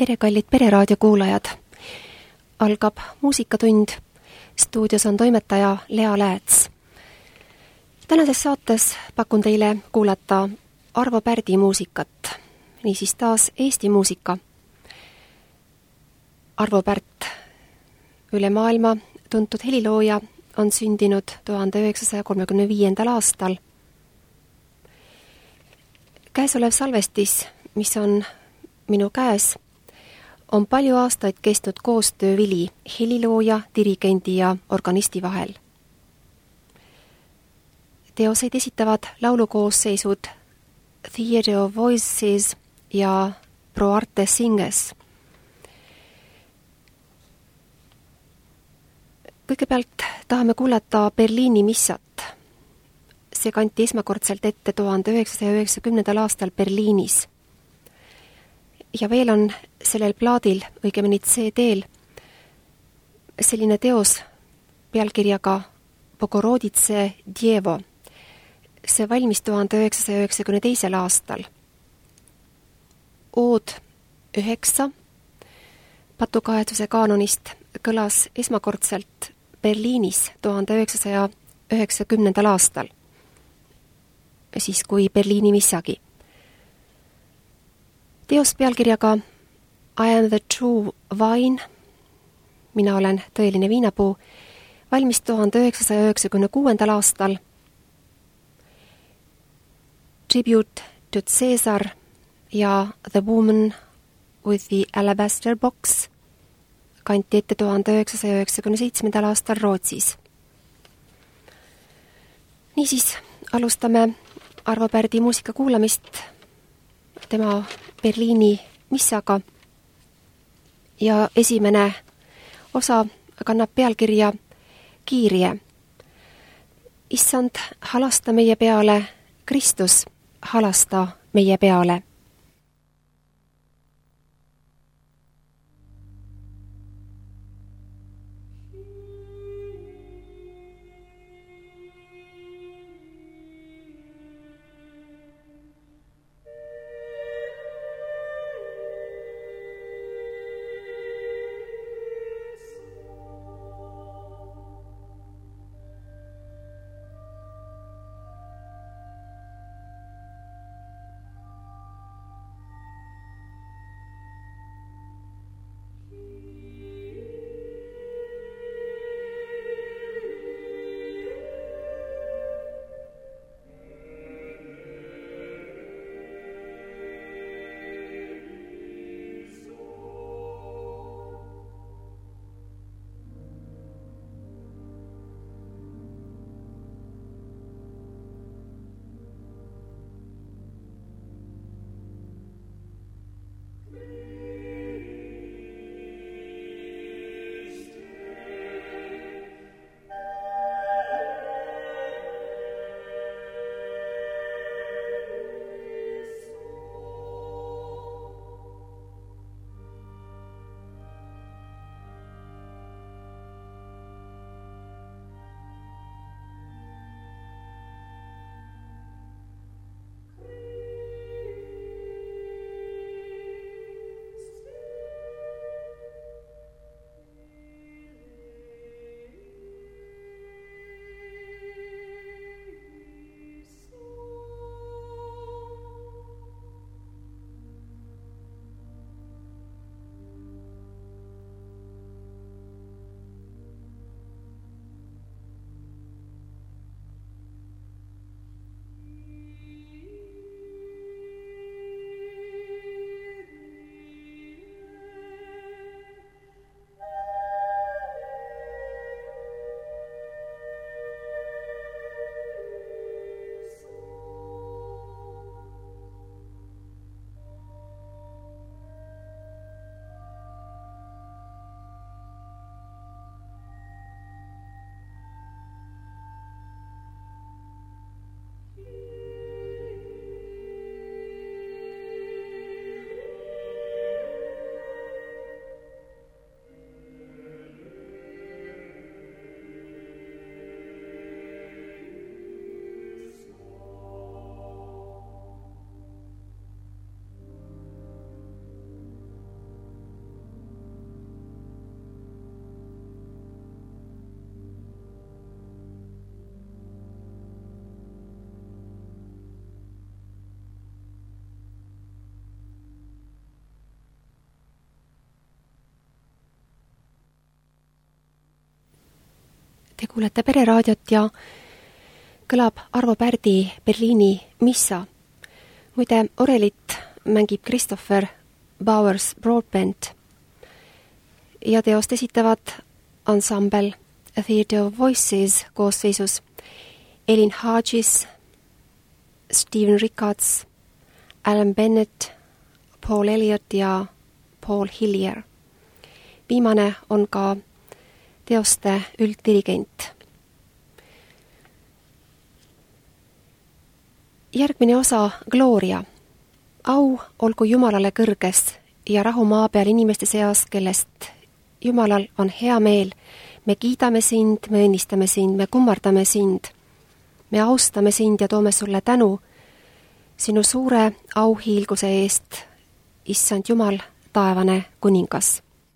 tere, kallid Pereraadio kuulajad! Algab muusikatund. Stuudios on toimetaja Lea Lääts. Tänases saates pakun teile kuulata Arvo Pärdi muusikat, niisiis taas Eesti muusika. Arvo Pärt, üle maailma tuntud helilooja, on sündinud 1935. aastal. Käesolev salvestis, mis on minu käes, on palju aastaid kestnud koostöö vili helilooja, dirigendi ja organisti vahel. Teoseid esitavad laulukoosseisud Theatre of Voices ja Pro Arte Singers. Kõigepealt tahame kuulata Berliini missat. See kanti esmakordselt ette 1990. aastal Berliinis. Ja veel on sellel plaadil, õigemini CD-l, selline teos pealkirjaga Bogoroditse Dievo. See valmis 1992. aastal. Ood 9 patukahetuse kaanonist kõlas esmakordselt Berliinis 1990. aastal, siis kui Berliini missagi. Teos pealkirjaga I am the true wine, mina olen tõeline viinapuu, valmis 1996. aastal. Tribute to Caesar ja The Woman with the Alabaster Box kanti ette 1997. aastal Rootsis. Niisiis, alustame Arvo Pärdi muusika kuulamist tema Berliini missaga ja esimene osa kannab pealkirja Kiirje. Issand, halasta meie peale, Kristus, halasta meie peale. Te kuulete Pereraadiot ja kõlab Arvo Pärdi Berliini Missa. Muide, orelit mängib Christopher Bowers Broadbent ja teost esitavad ansambel A Theatre of Voices koosseisus Elin Hodges, Stephen Rickards, Alan Bennett, Paul Elliott ja Paul Hillier. Viimane on ka teoste ülddirigent. Järgmine osa Gloria. Au olgu Jumalale kõrges ja rahu maa peal inimeste seas, kellest Jumalal on hea meel. Me kiidame sind, me õnnistame sind, me kummardame sind. Me austame sind ja toome sulle tänu sinu suure auhiilguse eest, issand Jumal, taevane kuningas.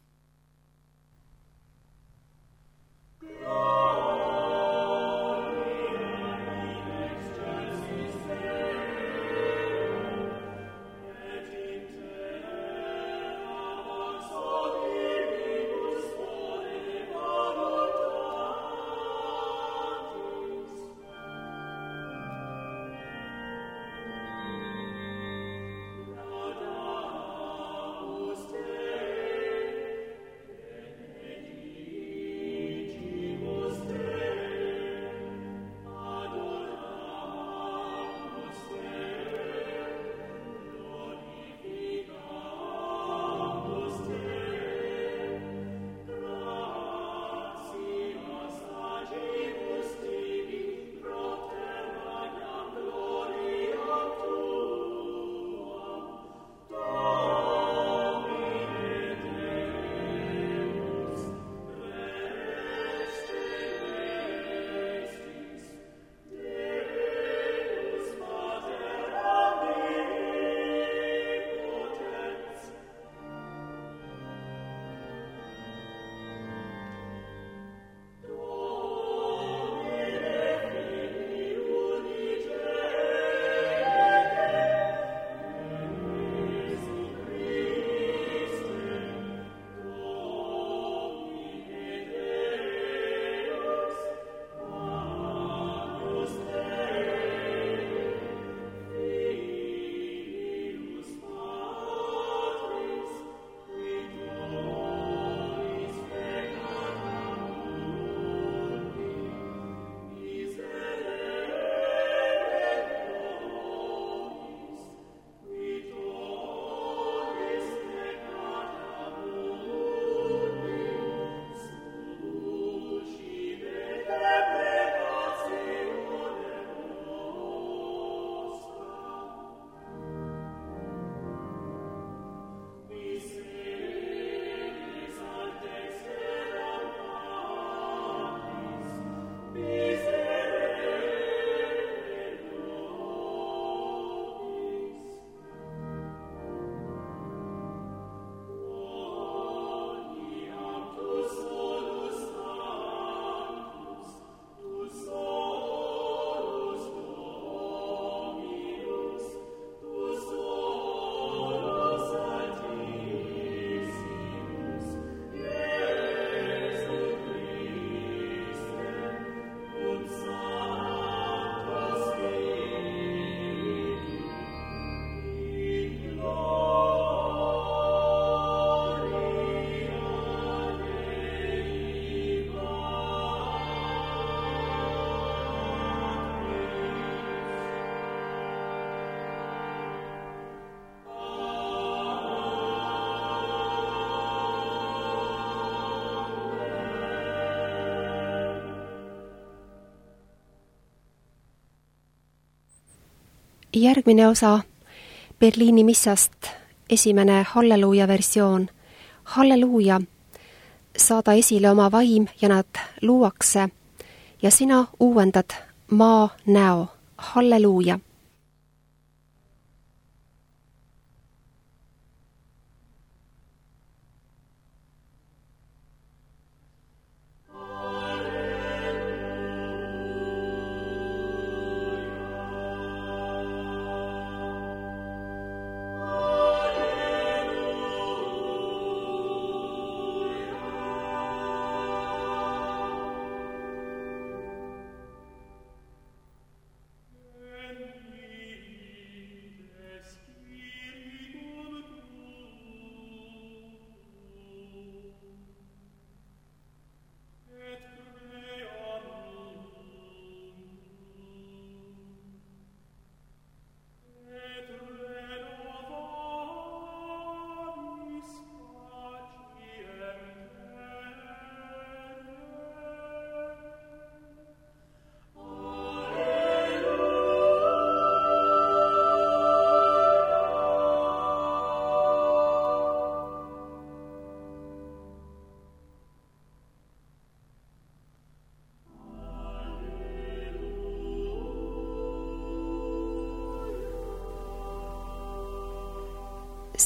Järgmine osa Berliini missast, esimene Halleluuja versioon. Halleluuja, saada esile oma vaim ja nad luuakse ja sina uuendad maa näo. Halleluuja.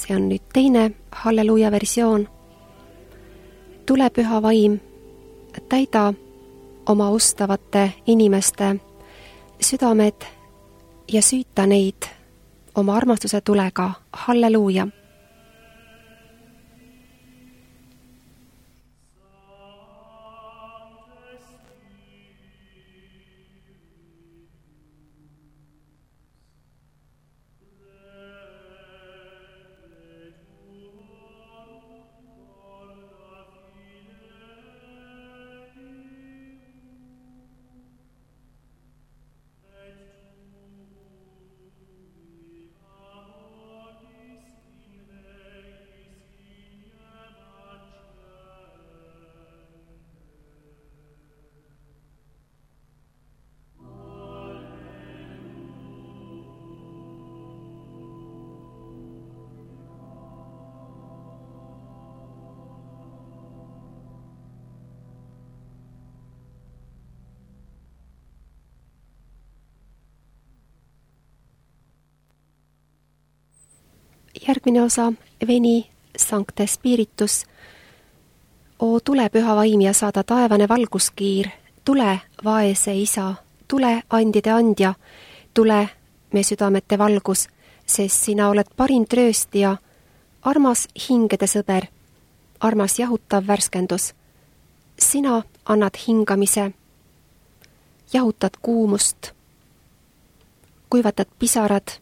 ja on nüüd teine halleluuja versioon. Tule, püha vaim, täida oma ustavate inimeste südamed ja süüta neid oma armastuse tulega. Halleluuja! Järgmine osa, Veni Sancte Spiritus. O tule, püha vaim, ja saada taevane valguskiir, tule, vaese isa, tule, andide andja, tule, me südamete valgus, sest sina oled parim trööstija, armas hingede sõber, armas jahutav värskendus. Sina annad hingamise, jahutad kuumust, kuivatad pisarad.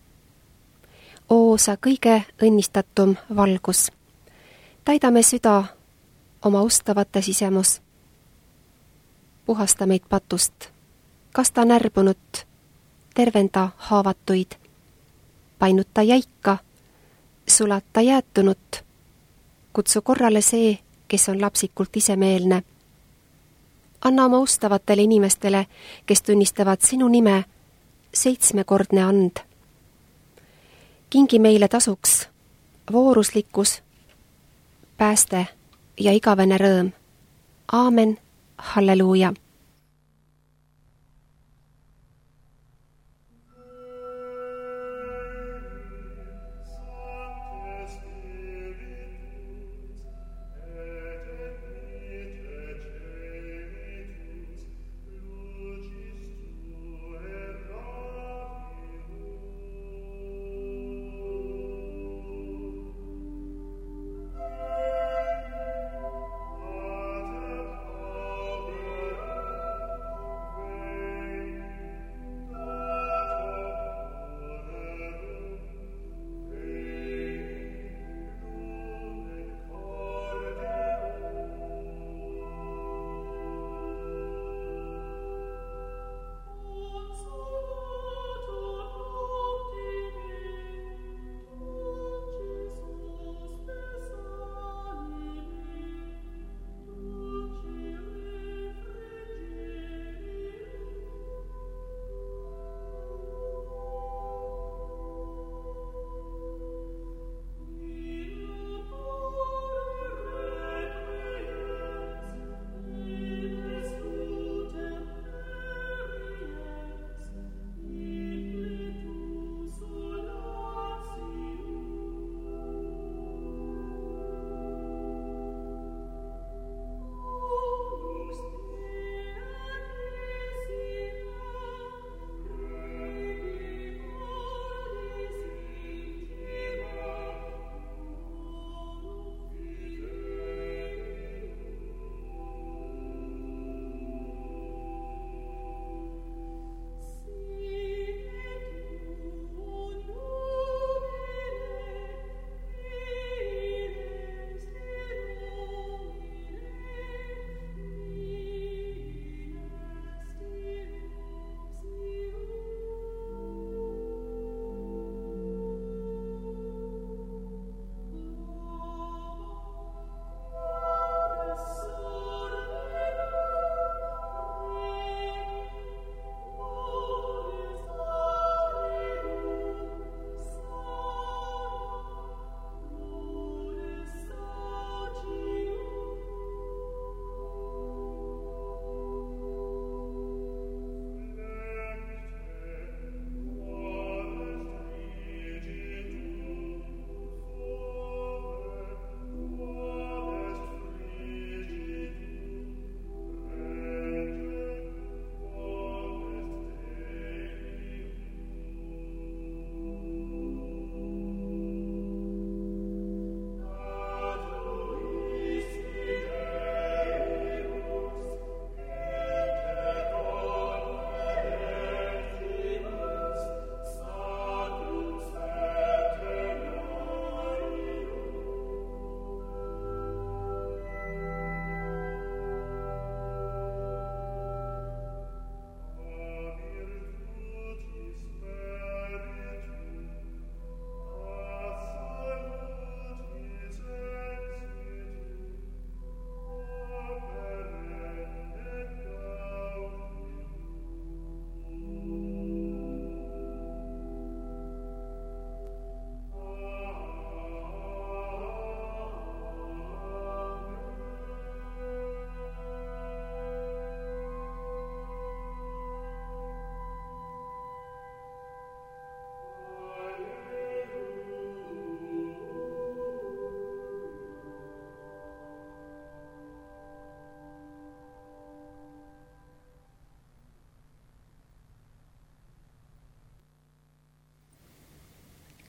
O sa kõige õnnistatum valgus, täidame süda oma ustavate sisemus. Puhasta meid patust, kasta närbunud, tervenda haavatuid, painuta jäika, sulata jäätunut, kutsu korrale see, kes on lapsikult isemeelne. Anna oma ustavatele inimestele, kes tunnistavad sinu nime, 7-kordne and. Kingi meile tasuks vooruslikkus, pääste ja igavene rõõm. Aamen, halleluuja!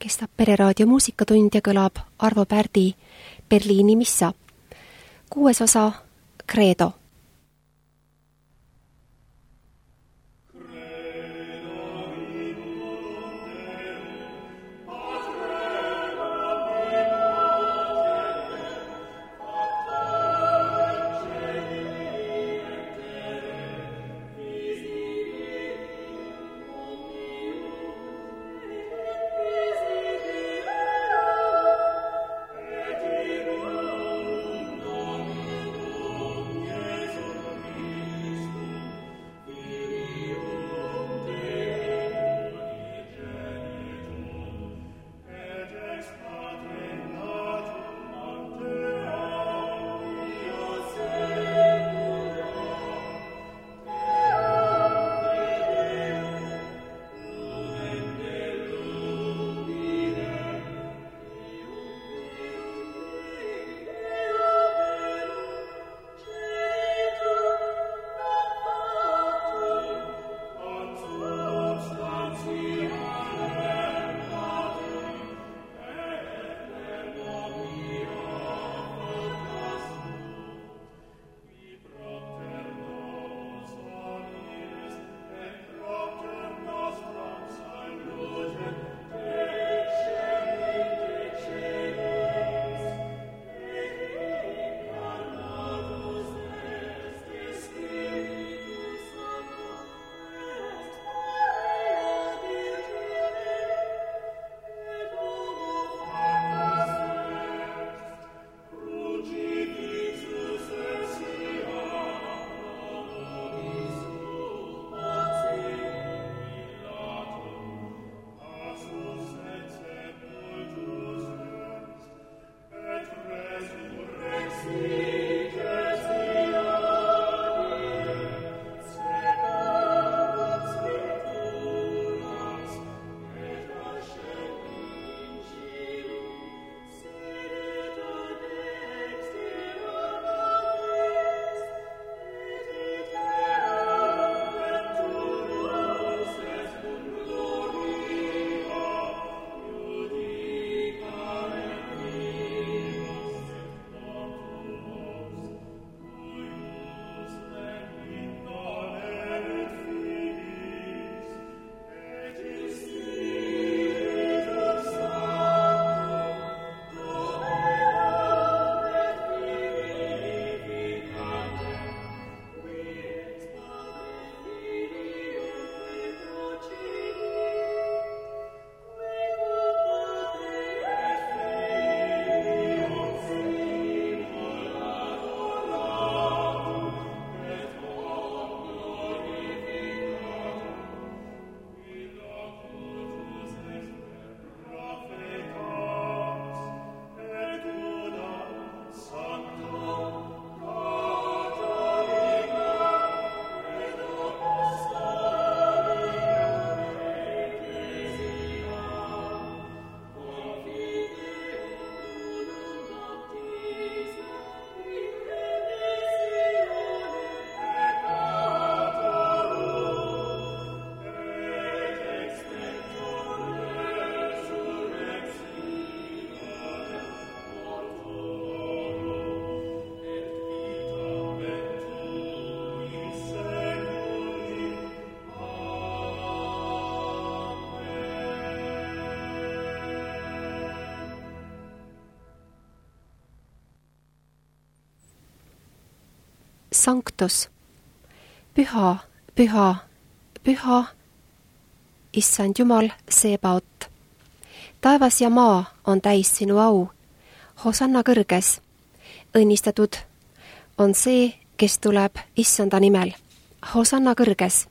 kestab Pereraadio muusikatund ja kõlab Arvo Pärdi Berliini missa. 6. osa Credo. Sanctus, püha, püha, püha, issand Jumal, Sebaot. Taevas ja maa on täis sinu au, hosanna kõrges. Õnnistatud on see, kes tuleb issanda nimel, hosanna kõrges.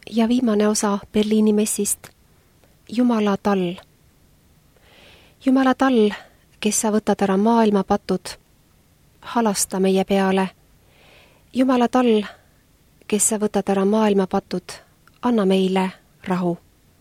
ja viimane osa Berliini messist. Jumala tall. Jumala tall, kes sa võtad ära maailma patud, halasta meie peale. Jumala tall, kes sa võtad ära maailma patud, anna meile rahu.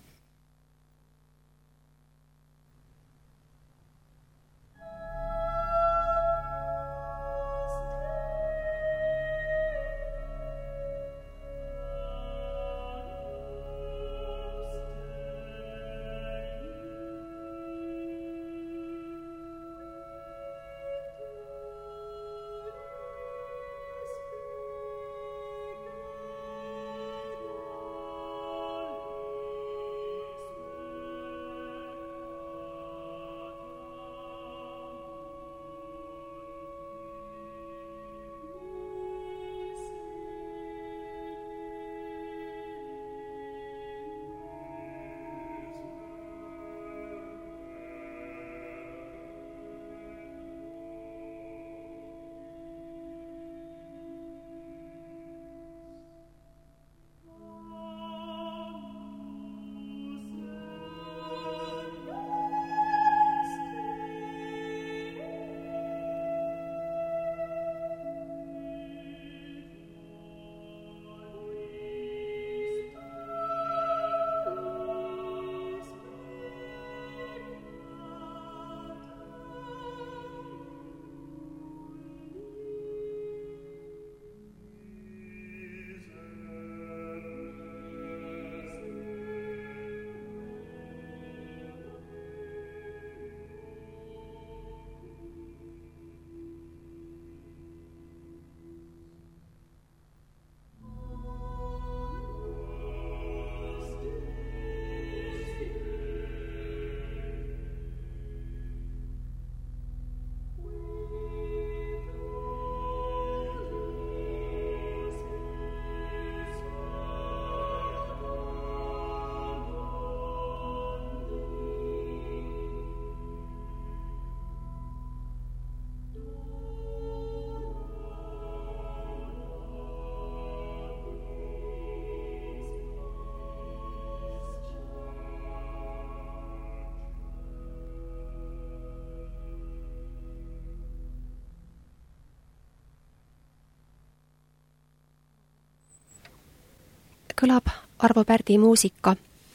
Kõlab Arvo Pärdi muusika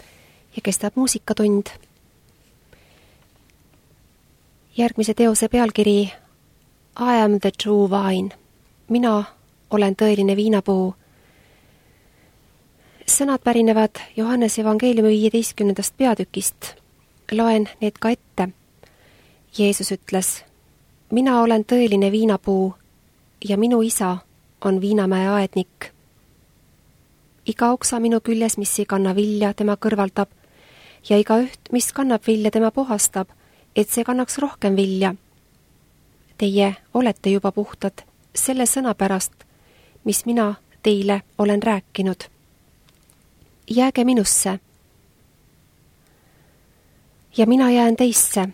ja kestab muusikatund. Järgmise teose pealkiri I am the true vine. Mina olen tõeline viinapuu. Sõnad pärinevad Johannese evangeeliumi 15. peatükist. Loen need ka ette. Jeesus ütles, mina olen tõeline viinapuu ja minu isa on viinamäe aednik. Iga oksa minu küljes, mis ei kanna vilja, tema kõrvaldab ja iga üht, mis kannab vilja, tema puhastab, et see kannaks rohkem vilja. Teie olete juba puhtad selle sõna pärast, mis mina teile olen rääkinud. Jääge minusse ja mina jään teisse.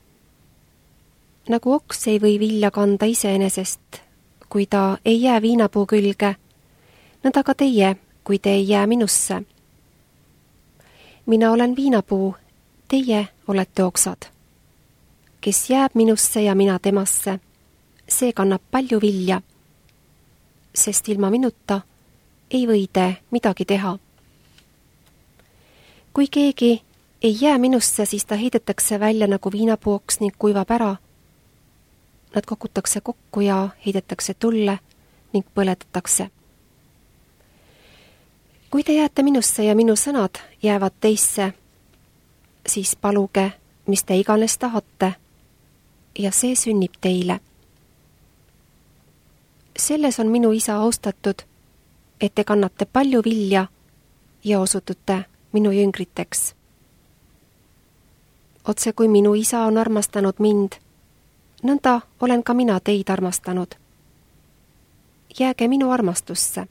Nagu oks ei või vilja kanda iseenesest, kui ta ei jää viinapuu külge, nõnda ka teie, kui te ei jää minusse. Mina olen viinapuu, teie olete oksad. Kes jääb minusse ja mina temasse, see kannab palju vilja, sest ilma minuta ei või te midagi teha. Kui keegi ei jää minusse, siis ta heidetakse välja nagu viinapuuoks ning kuivab ära. Nad kogutakse kokku ja heidetakse tulle ning põletatakse. Kui te jääte minusse ja minu sõnad jäävad teisse, siis paluge, mis te iganes tahate, ja see sünnib teile. Selles on minu isa austatud, et te kannate palju vilja ja osutute minu jüngriteks. Otse kui minu isa on armastanud mind, nõnda olen ka mina teid armastanud. Jääge minu armastusse.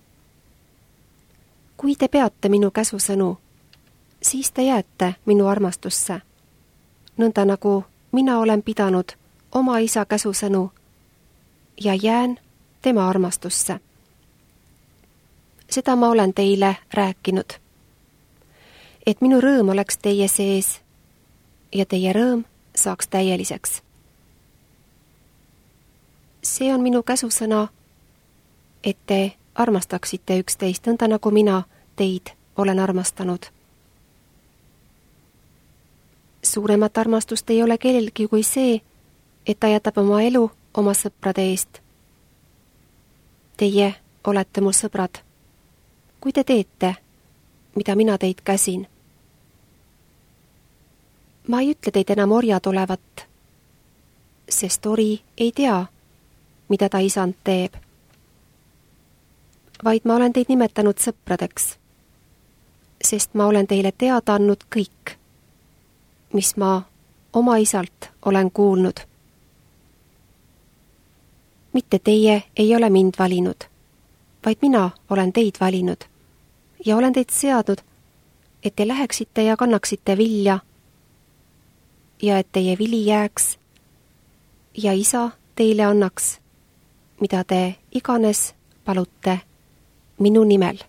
Kui te peate minu käsusõnu, siis te jääte minu armastusse, nõnda nagu mina olen pidanud oma isa käsusõnu ja jään tema armastusse. seda ma olen teile rääkinud. Et minu rõõm oleks teie sees ja teie rõõm saaks täieliseks. See on minu käsusõna, et te armastaksite üksteist nõnda, nagu mina teid olen armastanud. Suuremat armastust ei ole kellelgi kui see, et ta jätab oma elu oma sõprade eest. Teie olete mu sõbrad, kui te teete, mida mina teid käsin. Ma ei ütle teid enam orjad olevat, sest ori ei tea, mida ta isand teeb. Vaid ma olen teid nimetanud sõpradeks, sest ma olen teile teada andnud kõik, mis ma oma isalt olen kuulnud. Mitte teie ei ole mind valinud, vaid mina olen teid valinud ja olen teid seadnud, et te läheksite ja kannaksite vilja ja et teie vili jääks ja isa teile annaks, mida te iganes palute minu nimel.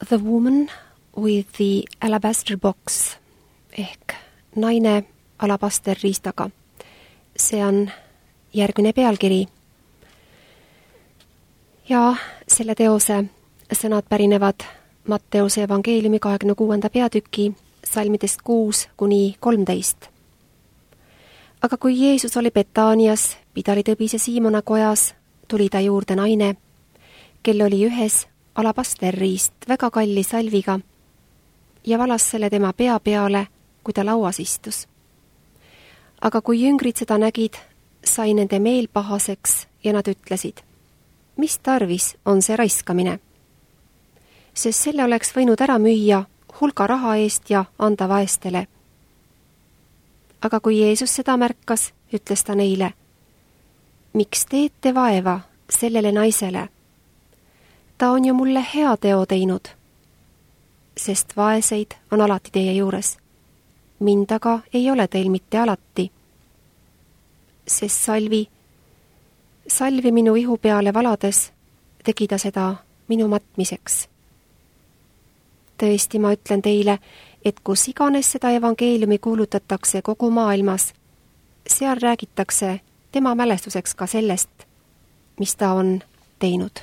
The Woman with the Alabaster Box ehk naine alabasterriistaga. See on järgmine pealkiri. Ja selle teose sõnad pärinevad Matteuse evangeeliumi 26. peatüki salmidest 6-13. Aga kui Jeesus oli Betaanias, Pidalitõbise Siimona kojas, tuli ta juurde naine, kel oli ühes alabasterriist väga kalli salviga ja valas selle tema pea peale, kui ta lauas istus. Aga kui jüngrid seda nägid, sai nende meel pahaseks ja nad ütlesid, mis tarvis on see raiskamine? Sest selle oleks võinud ära müüa hulga raha eest ja anda vaestele. Aga kui Jeesus seda märkas, ütles ta neile, miks teete vaeva sellele naisele? Ta on ju mulle hea teo teinud, sest vaeseid on alati teie juures. Mind aga ei ole teil mitte alati, sest salvi minu ihu peale valades tegi ta seda minu matmiseks. Tõesti, ma ütlen teile, et kus iganes seda evangeeliumi kuulutatakse kogu maailmas, seal räägitakse tema mälestuseks ka sellest, mis ta on teinud.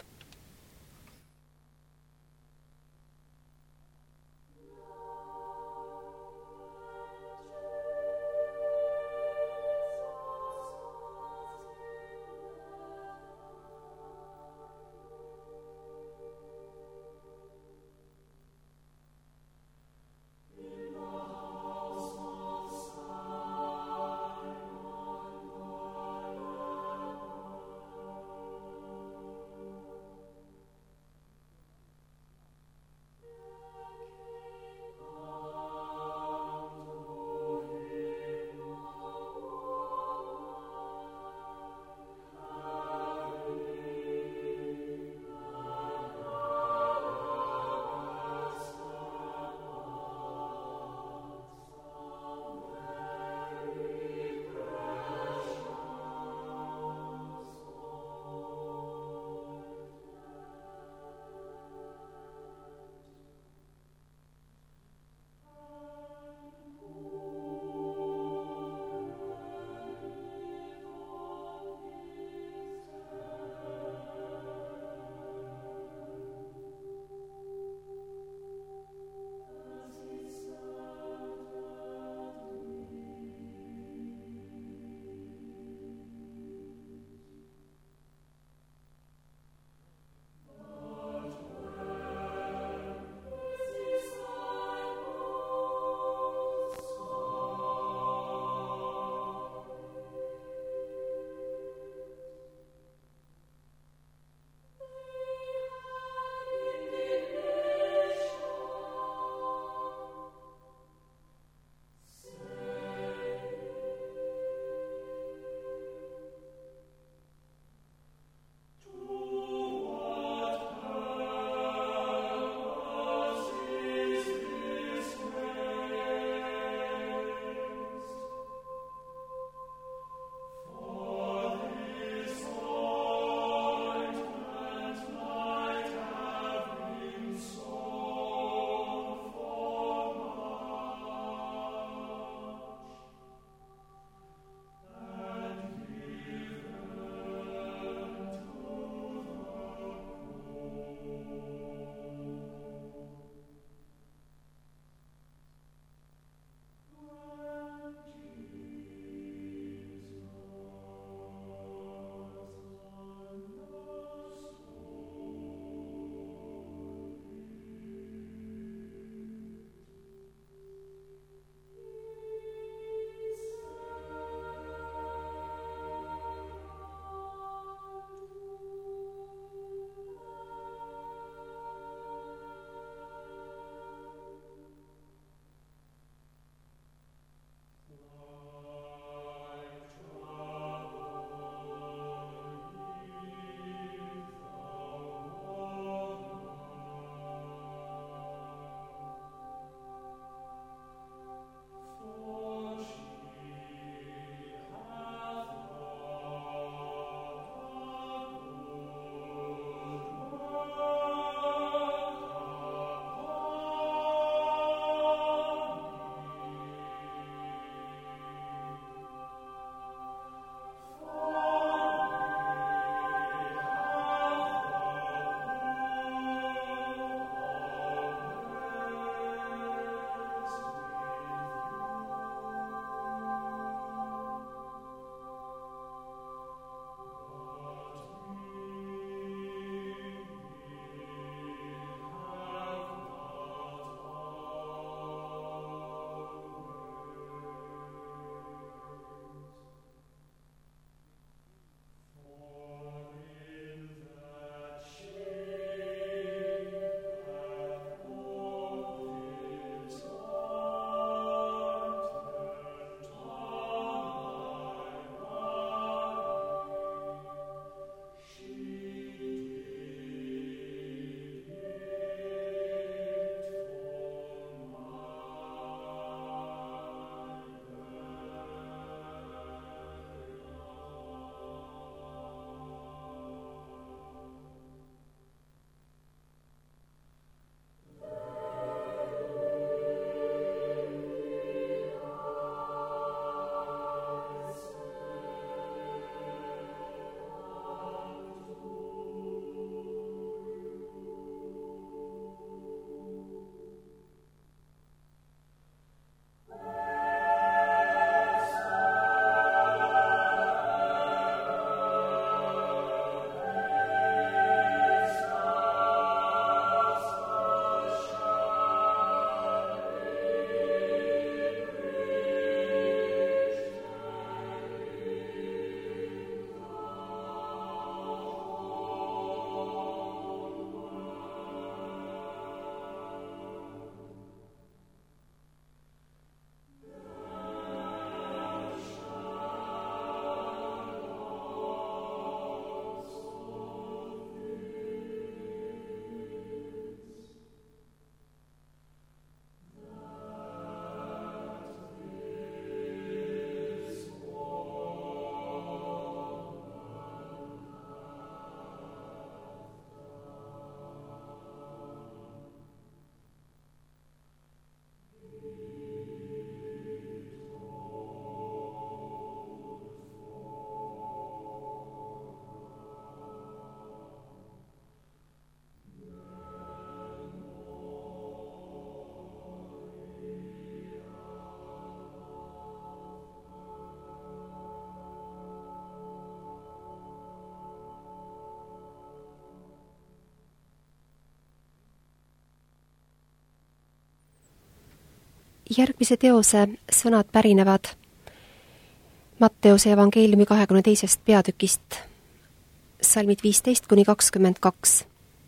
Järgmise teose sõnad pärinevad Matteuse evangeeliumi 22. peatükist, salmid 15–22.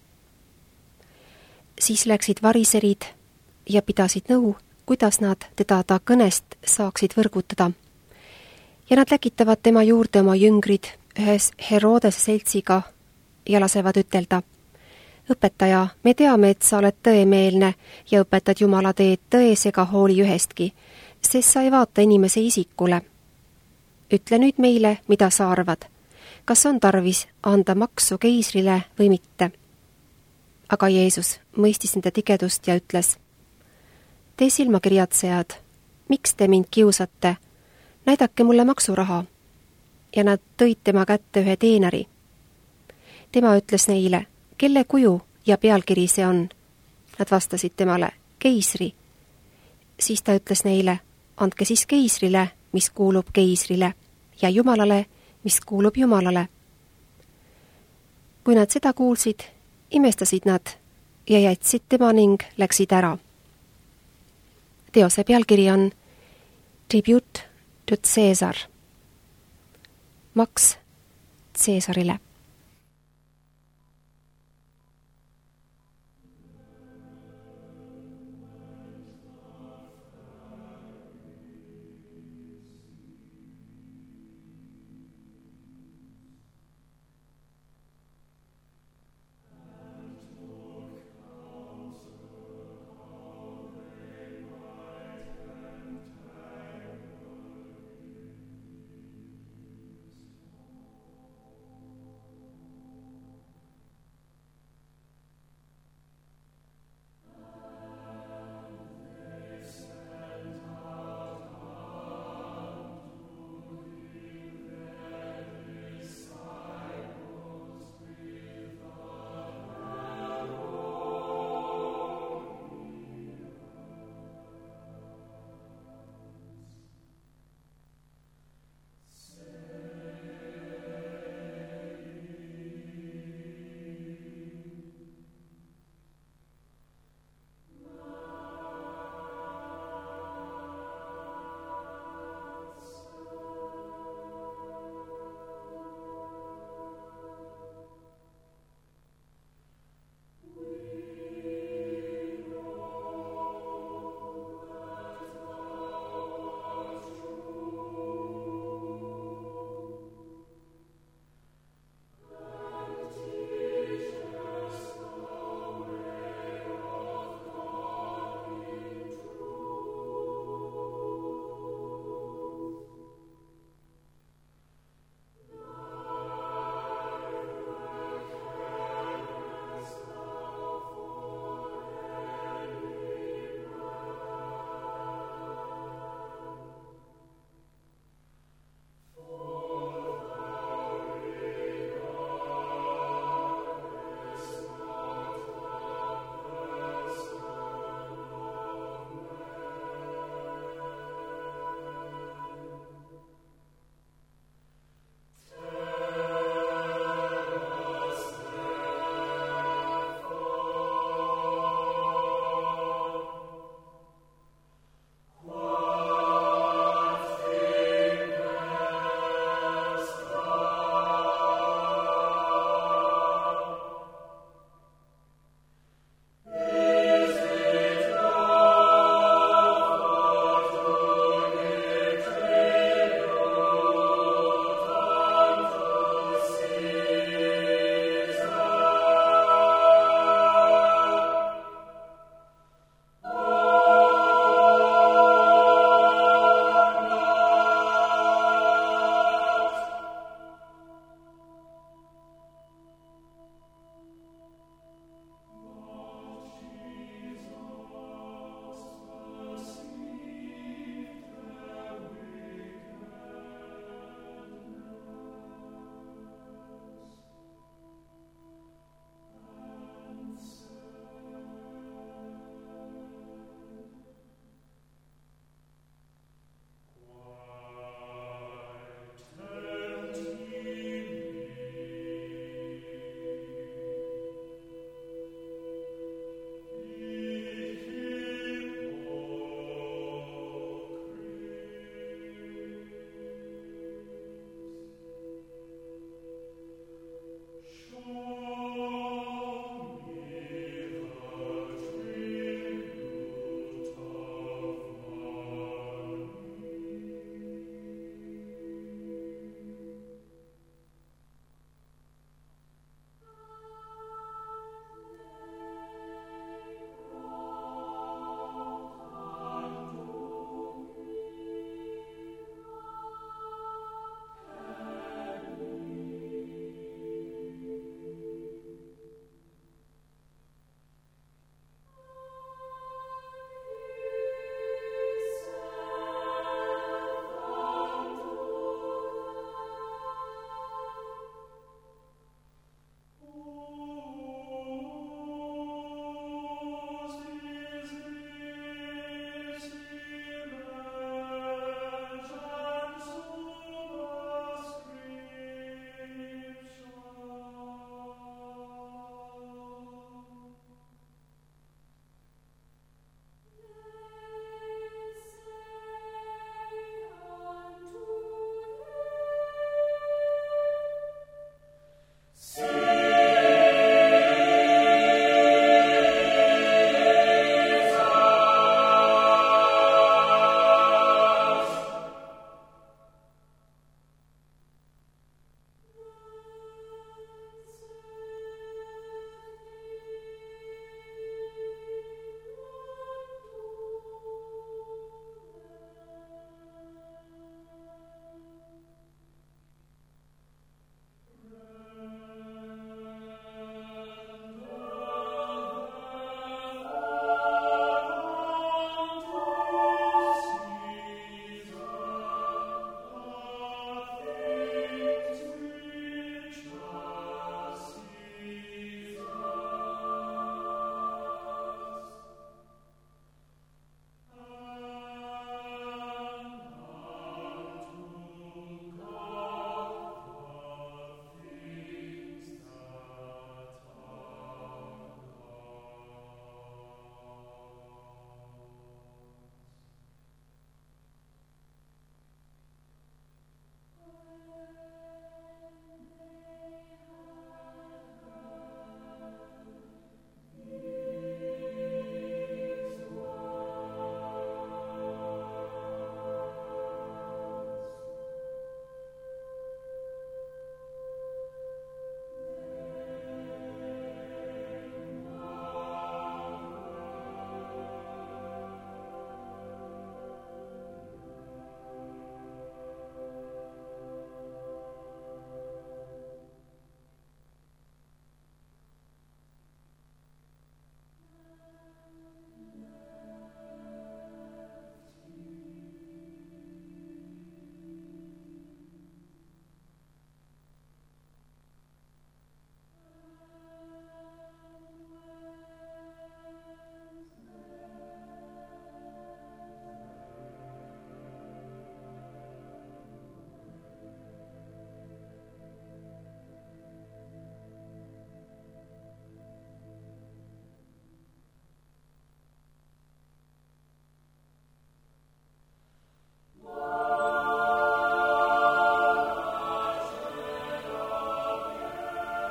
Siis läksid variserid ja pidasid nõu, kuidas nad teda ta kõnest saaksid võrgutada. Ja nad läkitavad tema juurde oma jüngrid ühes Herodese seltsiga ja lasevad ütelda: õpetaja, me teame, et sa oled tõemeelne ja õpetad Jumala teed tões ega hooli ühestki, sest sa ei vaata inimese isikule. Ütle nüüd meile, mida sa arvad. Kas on tarvis anda maksu keisrile või mitte? Aga Jeesus mõistis nende tigedust ja ütles: Te silmakirjatsejad, miks te mind kiusate? Näidake mulle maksuraha. Ja nad tõid tema kätte ühe teenari. Tema ütles neile: kelle kuju ja pealkiri see on? Nad vastasid temale: keisri. Siis ta ütles neile: andke siis keisrile, mis kuulub keisrile, ja Jumalale, mis kuulub Jumalale. Kui nad seda kuulsid, imestasid nad ja jätsid tema ning läksid ära. Teose pealkiri on Tribute to Caesar. Maks Caesarile.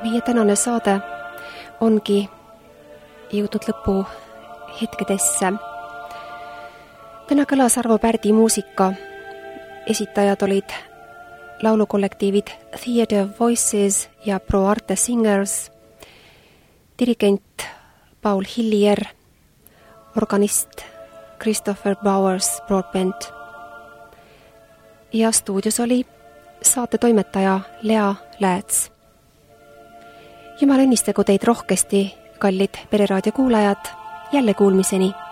meie tänane saade ongi jõudnud lõpu hetkedesse. Täna kõlas Arvo Pärdi muusika. Esitajad olid laulukollektiivid Theatre of Voices ja Pro Arte Singers, dirigent Paul Hillier, organist Christopher Bowers Broadbent ja stuudios oli saate toimetaja Lea Lääts. Jumal õnnistagu teid rohkesti, kallid Pereraadio kuulajad, jälle kuulmiseni!